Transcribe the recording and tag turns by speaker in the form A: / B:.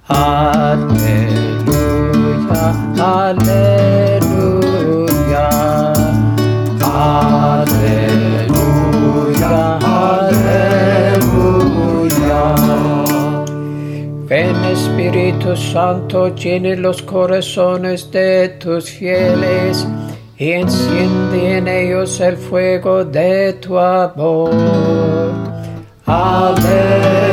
A: Aleluya, aleluya, aleluya, aleluya. Ven Espíritu Santo, llene los corazones de tus fieles y enciende en ellos el fuego de tu amor. Aleluya.